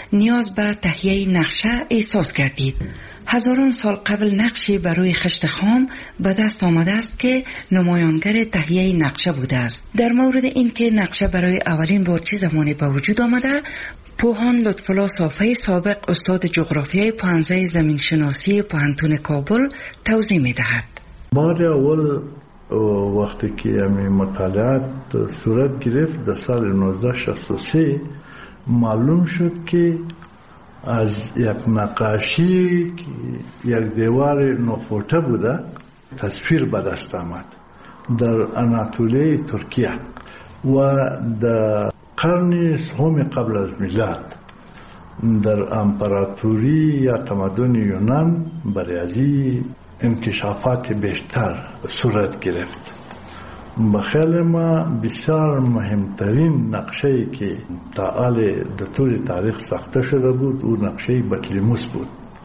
نیاز به تهیه نقشه احساس کردید. هزاران سال قبل نقشی برای خشت خام به دست آمده است که نمایانگر تهیه نقشه بوده است. در مورد اینکه نقشه برای اولین بار چه زمانی به وجود آمده، پوهان لطف‌الله صافی سابق استاد جغرافیای پانزه زمین شناسی پوهنتون کابل توضیح می‌دهد. بار اول وقتی که مطالعات صورت گرفت در سال 1963 معلوم شد که از یک نقاشی که یک دیوار 9 فوته بوده تصویر به دست آمد در اناتولیه ترکیه و در قرن سوم قبل از میلاد در امپراتوری یا تمدن یونان برای ازی انکشافات بیشتر صورت گرفت. بخیال ما بسیار مهمترین نقشه‌ای که تا در طول تاریخ ساخته شده بود او نقشه بطلیموس بود.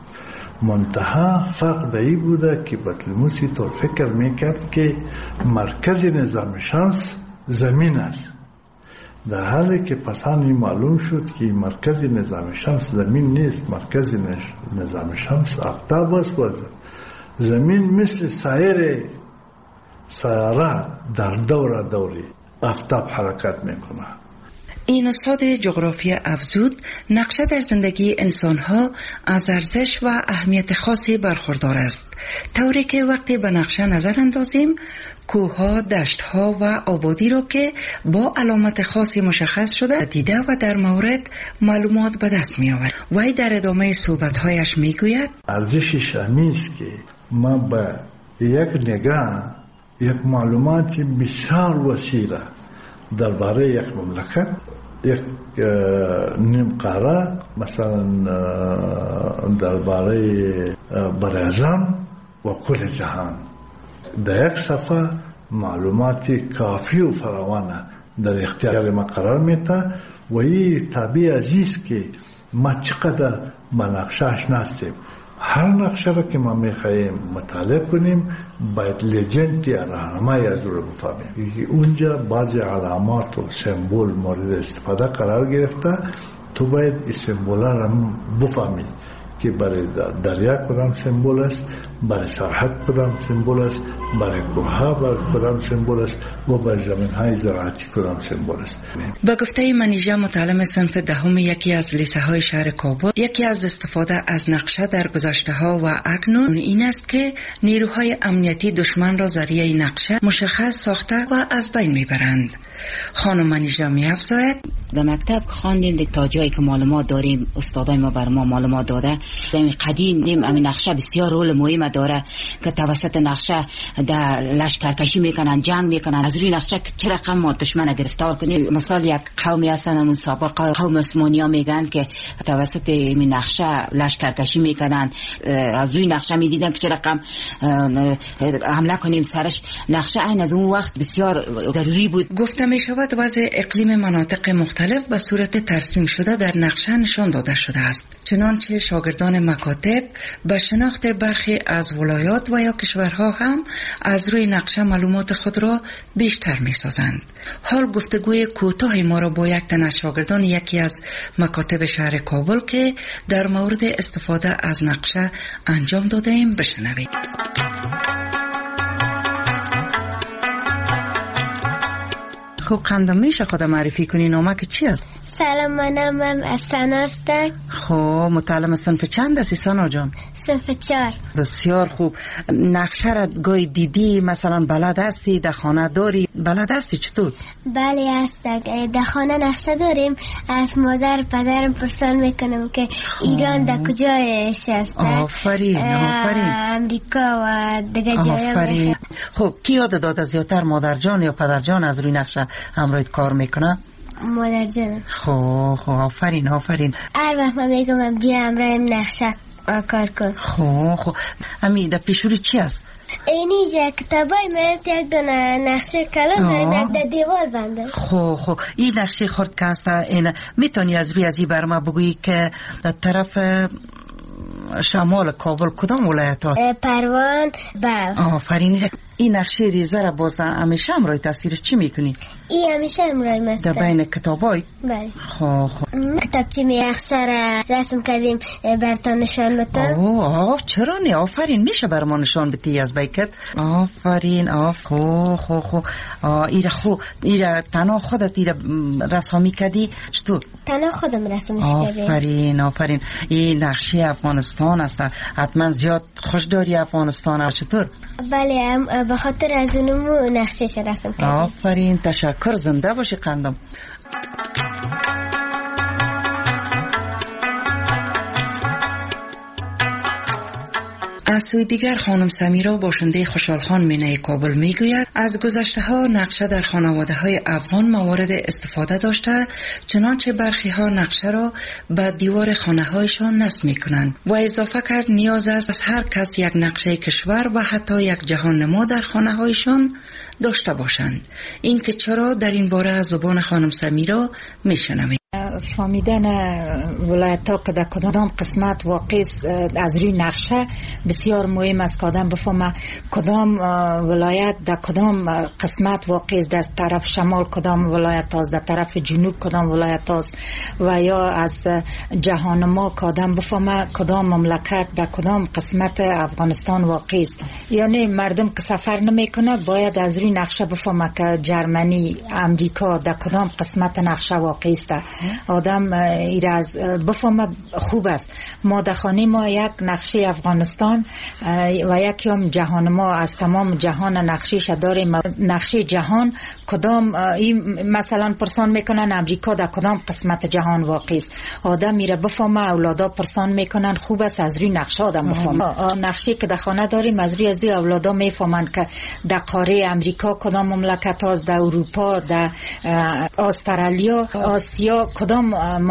منتها فرق دایی بوده که بطلیموسی طور فکر میکرد که مرکز نظام شمس زمین است، در حالی که پسانی معلوم شد که مرکز نظام شمس زمین نیست، مرکز نظام شمس آفتاب است و زمین مثل سایر سیاره در دوری آفتاب حرکت میکنه. این استاد جغرافیا افزود نقشه در زندگی انسانها از ارزش و اهمیت خاصی برخوردار است، طوری که وقتی به نقشه نظر اندازیم کوه‌ها، دشت‌ها و آبادی را که با علامت خاصی مشخص شده دیده و در مورد معلومات به دست می‌آورد. وی در ادامه صحبت‌هایش می‌گوید ارزشش همین است که ما با یک نگاه یک معلوماتی بسیار وسیع درباره یک مملکت، یک نیم قاره، مثلا درباره براعظم و کل جهان در یک صفحه معلوماتی کافی و فراوانه در اختیار ما قرار میده و این طبیعی عزیز که ما چقدر با نقشه آشنا هستیم. هر نقشه را که ما میخواهیم مطالعه کنیم باید لجنتی راهنمایی از رو بفهمیم. اونجا بعضی علامات و سمبول مورد استفاده قرار گرفته، تو باید این سمبول را بفهمی که برای دریا کدام سمبول است، برای سرحد کدام سمبول است، برای کوه‌ها کدام سمبول است و برای زمین‌های زراعتی کدام سمبول است. با گفته منیژه متعلم صنف دهم یکی از لیسه‌های شهر کابل، یکی از استفاده از نقشه در گذشته‌ها و اکنون این است که نیروهای امنیتی دشمن را ذریعه نقشه مشخص ساخته و از بین میبرند. خانم منیژه می‌افزاید در مکتب خواندیم تا جایی که معلومات داریم، استادای ما بر ما معلومات داده. در قدیم همین نقشه بسیار رول مهم داره که توسط نقشه در لشکرکشی میکنن، جنگ میکنن. از روی نقشه چه رقم ما دشمن گرفتار کنیم. مثال یک قومی هستن همون سابق قوم عثمانی‌ها میگن که توسط این نقشه لشکرکشی میکنن، از روی نقشه میدیدن که چه رقم حمله کنیم سرش. نقشه این از اون وقت بسیار ضروری بود. گفته میشود وضع اقلیم مناطق مختلف به صورت ترسیم شده در نقشه نشان داده شده است، چنانچه شاگردان مکاتب به شناخت برخی از ولایات و یا کشورها هم از روی نقشه معلومات خود را بیشتر می سازند. حال گفتگوی کوتاهی ما را با یک تن از شاگردان یکی از مکاتب شهر کابل که در مورد استفاده از نقشه انجام داده ایم بشنوید. خب قندم میشه خود معرفی کنی، نامک چی است؟ سلام، منم سنا هستم. خب متعلم صنف چند هستی سنا جان؟ صنف 4. بسیار خوب. نقشه را گاهی دیدی، مثلا بلد هستی، در خانه داری؟ بلد هستی چطور؟ بله هستم، در خانه نقشه داریم. از مادر پدرم پرسان میکنم که ایران در کجای هست. آفرین آفرین. امریکا و دیگه جای. خب کی یاد داده زیادتر، مادر جان یا پدر جان از روی نقشه همراهت کار میکنه؟ مادر جان. خب آفرین آفرین. هر وقت من میگم من بیا همراهم نقشه کار کن. خب امی در پیشوری چی است؟ اینی کتابای مرد یک دونه نقشه کلان در دیوار بنده. خب این نقشه خورد که هست، این میتونی از روی ازی بر ما بگویی که در طرف شمال کابل کدام ولایت هست؟ پروان. بله آفرین. این نقشه ریزه را باز همیشه امرای تصویرش چی میکنی؟ این همیشه امرای مست در بین کتابای؟ بله. کتابچه می اخسر رسم کردیم برتان نشان بتم. چرا نه؟ آفرین، میشه بر ما نشان بدی از بیکت؟ آفرین. ایره تنها خودت ایره رسامی کردی؟ چطور؟ تنها خودم رسمش کردیم. آفرین. این نقشه افغانستان است. حتما زیاد خوش داری افغانستان. چطور؟ بله، به خاطر از اونمو نقشهش رسم کردیم. آفرین، تشکر. زنده باشی قندم. از سوی دیگر خانم سمیرا باشنده خوشحال خان مینه کابل میگوید از گذشته ها نقشه در خانواده های افغان موارد استفاده داشته، چنانچه برخی ها نقشه را به دیوار خانه هایشان نصب میکنند و اضافه کرد نیاز است از هر کس یک نقشه کشور و حتی یک جهان نما در خانه هایشان داشته باشند. این که چرا در این باره از زبان خانم سمیرا میشنویم. فهمیدن ولایت ها که در کدام قسمت واقع از روی نقشه بسیار مهم است که آدم بفهمه کدام ولایت در کدام قسمت واقع است، در طرف شمال کدام ولایت است، در طرف جنوب کدام ولایت است، و یا از جهان ما که آدم بفهمه کدام مملکت در کدام قسمت افغانستان واقع است. یعنی مردم که سفر نمیکنه باید از روی نقشه بفهمه که جرمنی، امریکا در کدام قسمت نقشه واقع است. آدم ایراز بفهمه خوب است. ما در خانه ما یک نقشه افغانستان و یکی هم جهان ما از تمام جهان نقشهش داریم. نقشه جهان کدام مثلا پرسان میکنن امریکا در کدام قسمت جهان واقع است. آدم میره بفهمه، اولادا پرسان میکنن. خوب است از روی نقشه آدم بفهمه. نقشه که در خانه داریم از روی از اولادا میفهمن که در قاره امریکا کدام مملکت است، در اروپا، در استرالیا، آسیا کدام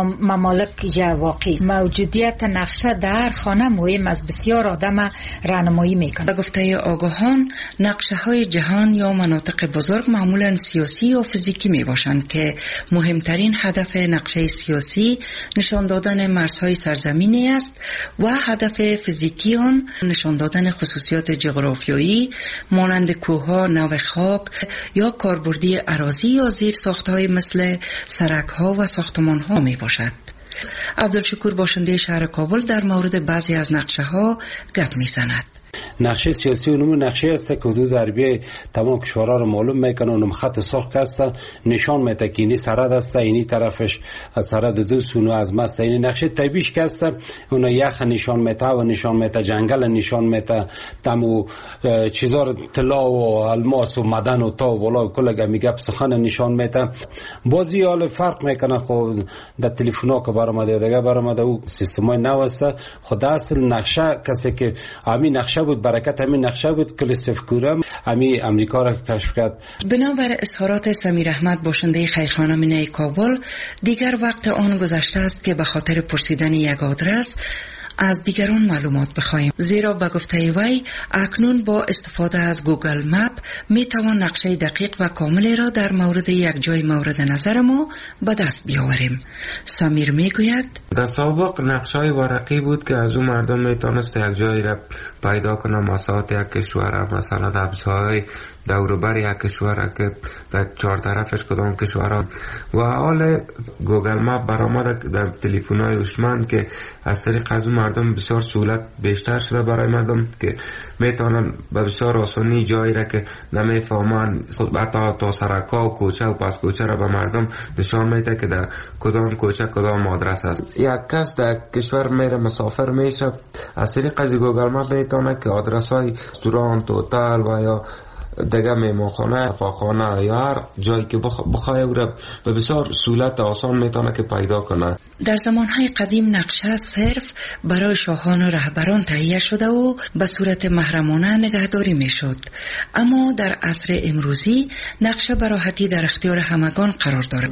ممالک واقعی. موجودیت نقشه در خانه مهم است. بسیار آدم راهنمایی میکنه. به گفته آگاهان نقشه های جهان یا مناطق بزرگ معمولا سیاسی و فیزیکی می باشند که مهمترین هدف نقشه سیاسی نشان دادن مرزهای سرزمینی است و هدف فیزیکی آن نشان دادن خصوصیات جغرافیایی مانند کوهها، نوع خاک یا کاربردی اراضی یا زیر ساختهای مثل سرک‌ها و ساختمان‌ها می باشد. عبدالشکور باشنده شهر کابل در مورد بعضی از نقشه ها گپ می زند. نقشه سیاسی اونم نقشه است که حدود عربی تمام کشورها رو معلوم میکنه. اونم خط سرخ است، نشان میده که اینی سرحد است، اینی طرفش از سرحد دوست اونو از مست. این نقشه طبیعیش که است، اون یخ نشان میده و نشان میده جنگل نشان میده، تمو چیزا طلا و الماس و معدن و تا بالا کلا میگه سخن نشان میده. بازی حال فرق میکنه. خود در تلفن‌ها که برآمده دیگه برآمده او سیستمای نو است. خود اصل نقشه کسی که همین نقشه بود، برکت همین نقشه بود کلیسف کورم همین امریکا را کشف کرد. بنابر اظهارات سمیر احمد باشنده خیرخانه مینه کابل، دیگر وقت آن گذشته است که به خاطر پرسیدن یک آدرس از دیگران معلومات بخواهیم، زیرا به گفته وی اکنون با استفاده از گوگل مپ می توان نقشه دقیق و کاملی را در مورد یک جای مورد نظر ما به دست بیاوریم. سمیر می گوید در سابق نقشه ورقی بود که از اون مردم می توانست یک جایی را پیدا کنه، مساحت یک کشور، مثلا در ابزهای دوروبر یک کشور که در چهار طرفش کدام کشورها. و حال گوگل مپ برآمد در تلفن‌های هوشمند که از طریق از اون مردم بسیار سهولت بیشتر شده برای مردم که میتونن به بسیار آسانی جایی را که نمیفهمن تا سرکا و کوچه و پس کوچه را به مردم نشان میده که در کدام کوچه کدام آدرس است. یک کس در کشور میره مسافر میشه، از طریق از گوگل مپ میتونه که آدرس های رستوران، هتل و یا دیگه میمانخانه، فاخانه یا هر جایی که بخواه او را به بسیار سهولت آسان میتونه که پیدا کنه. در زمانهای قدیم نقشه صرف برای شاهان و رهبران تهیه شده و به صورت محرمانه نگهداری میشد، اما در عصر امروزی نقشه به راحتی در اختیار همگان قرار دارد.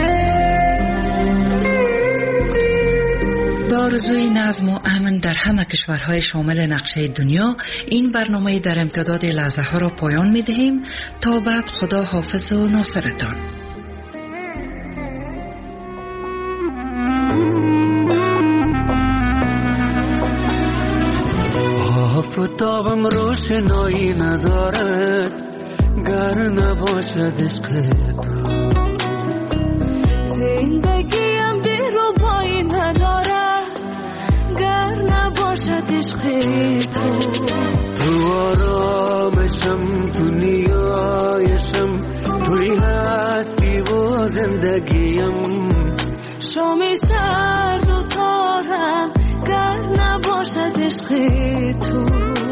با آرزوی نظم و امن در همه کشورهای شامل نقشه دنیا، این برنامه در امتداد لحظه ها را پایان می دهیم. تا بعد، خدا حافظ و ناصرتان. آفتابم روشنایی ندارد گر نباشد عشق تو. زندگیم دلربایی ندارد گر نباشد عشق تو. تو آرامشم، تو نیایشم، توی هستی و زندگیم. شام سرد و تارم گر نباشد عشق تو.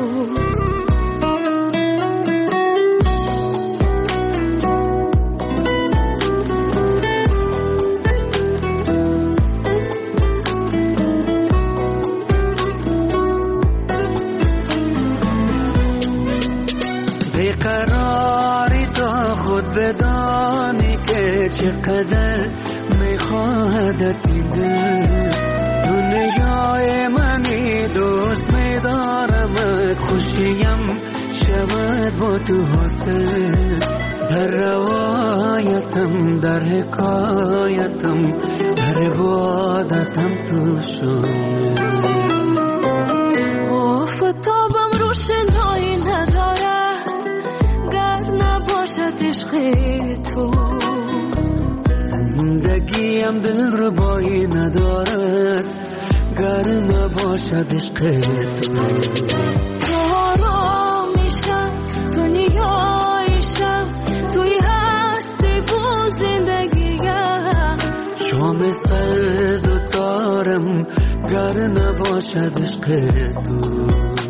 بیقراری تا خود بدانی که چقدر میخواهدت این دل. دنیای منی دوست میدارمت، خوشیم شود با تو حاصل. در روایتم، در حکایتم، در عبادتم تو شامل. آفتابم روشنایی نداره گر نباشد عشق تو. زندگیم دلربایی ندارد گر نباشد عشق تو. تو آرامیشم، تو نیایشم، توی هستی و زندگیم. شام سرد و تارم گر نباشد عشق تو.